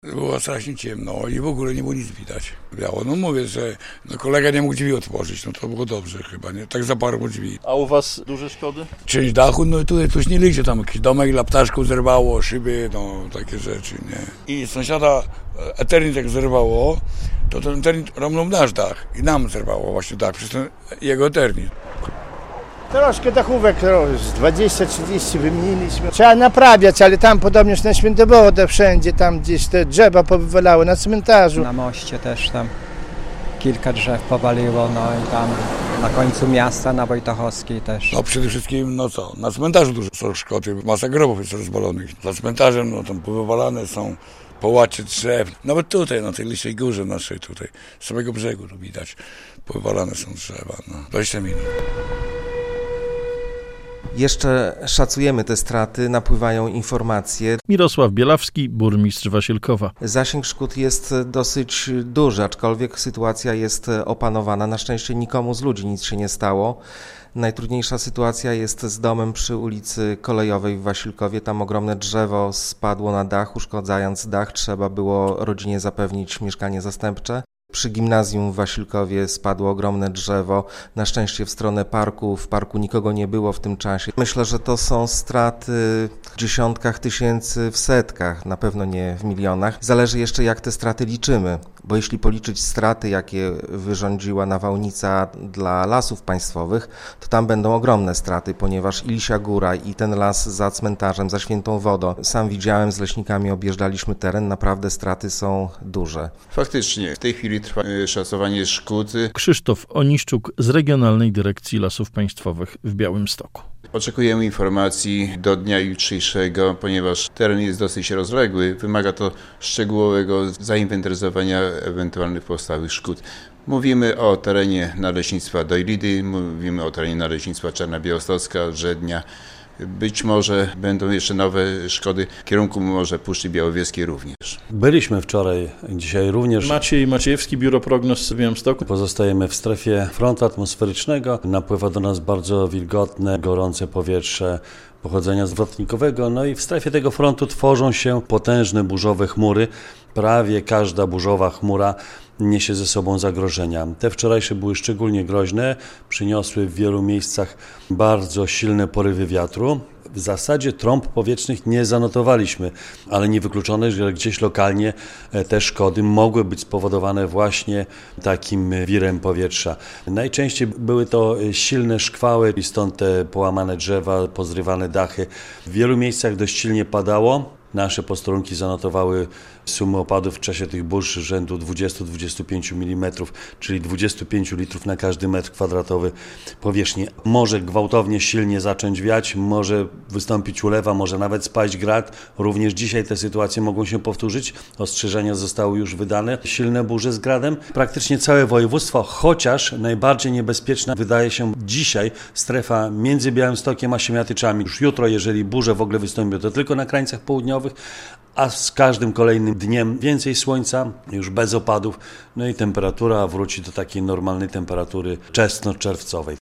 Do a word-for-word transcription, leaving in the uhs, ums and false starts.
Było strasznie ciemno i w ogóle nie było nic widać. Biało. No mówię, że no kolega nie mógł drzwi otworzyć, no to było dobrze chyba, nie? Tak zaparło drzwi. A u was duże szkody? Część dachu, no i tutaj coś nie liczy, tam jakiś domek dla ptaszków zerwało, szyby, no takie rzeczy, nie? I sąsiada Eternit jak zerwało, to ten Eternit romnął nasz dach i nam zerwało właśnie dach przez ten jego Eternit. Troszkę dachówek, z dwadzieścia trzydzieści wymieniliśmy. Trzeba naprawiać, ale tam podobnież na Świętowodę wszędzie, tam gdzieś te drzewa powywalały na cmentarzu. Na moście też tam kilka drzew powaliło, no i tam na końcu miasta, na Wojtochowskiej też. No przede wszystkim, no co, na cmentarzu dużo są szkody, masa grobów jest rozwalonych. Za cmentarzem, no tam powywalane są połacie drzew. Nawet tutaj, na tej Lisiej Górze naszej tutaj, z samego brzegu tu widać, powywalane są drzewa, no, dwadzieścia minut. Jeszcze szacujemy te straty, napływają informacje. Mirosław Bielawski, burmistrz Wasilkowa. Zasięg szkód jest dosyć duży, aczkolwiek sytuacja jest opanowana. Na szczęście nikomu z ludzi nic się nie stało. Najtrudniejsza sytuacja jest z domem przy ulicy Kolejowej w Wasilkowie. Tam ogromne drzewo spadło na dach, uszkadzając dach. Trzeba było rodzinie zapewnić mieszkanie zastępcze. Przy gimnazjum w Wasilkowie spadło ogromne drzewo, na szczęście w stronę parku, w parku nikogo nie było w tym czasie. Myślę, że to są straty w dziesiątkach tysięcy, w setkach, na pewno nie w milionach. Zależy jeszcze jak te straty liczymy, bo jeśli policzyć straty, jakie wyrządziła nawałnica dla lasów państwowych, to tam będą ogromne straty, ponieważ i Lisia Góra i ten las za cmentarzem, za Świętą Wodą, sam widziałem, z leśnikami objeżdżaliśmy teren, naprawdę straty są duże. Faktycznie, w tej chwili trwa szacowanie szkód. Krzysztof Oniszczuk z Regionalnej Dyrekcji Lasów Państwowych w Białymstoku. Oczekujemy informacji do dnia jutrzejszego, ponieważ teren jest dosyć rozległy. Wymaga to szczegółowego zainwentaryzowania ewentualnych powstałych szkód. Mówimy o terenie Naleśnictwa Dojlidy, mówimy o terenie Naleśnictwa Czarna Białostocka, Żednia. Być może będą jeszcze nowe szkody w kierunku może Puszczy Białowieskiej również. Byliśmy wczoraj, dzisiaj również. Maciej Maciejewski, Biuro Prognoz w Białymstoku. Pozostajemy w strefie frontu atmosferycznego. Napływa do nas bardzo wilgotne, gorące powietrze pochodzenia zwrotnikowego. No i w strefie tego frontu tworzą się potężne burzowe chmury. Prawie każda burzowa chmura niesie ze sobą zagrożenia. Te wczorajsze były szczególnie groźne, przyniosły w wielu miejscach bardzo silne porywy wiatru. W zasadzie trąb powietrznych nie zanotowaliśmy, ale niewykluczone, że gdzieś lokalnie te szkody mogły być spowodowane właśnie takim wirem powietrza. Najczęściej były to silne szkwały i stąd te połamane drzewa, pozrywane dachy. W wielu miejscach dość silnie padało. Nasze posterunki zanotowały sumy opadów w czasie tych burz rzędu dwadzieścia do dwudziestu pięciu milimetrów, czyli dwadzieścia pięć litrów na każdy metr kwadratowy powierzchni. Może gwałtownie, silnie zacząć wiać, może wystąpić ulewa, może nawet spaść grad. Również dzisiaj te sytuacje mogą się powtórzyć. Ostrzeżenia zostały już wydane. Silne burze z gradem. Praktycznie całe województwo, chociaż najbardziej niebezpieczna wydaje się dzisiaj strefa między Białymstokiem a Siemiatyczami. Już jutro, jeżeli burze w ogóle wystąpią, to tylko na krańcach południowych, a z każdym kolejnym dniem więcej słońca, już bez opadów, no i temperatura wróci do takiej normalnej temperatury wczesno-czerwcowej.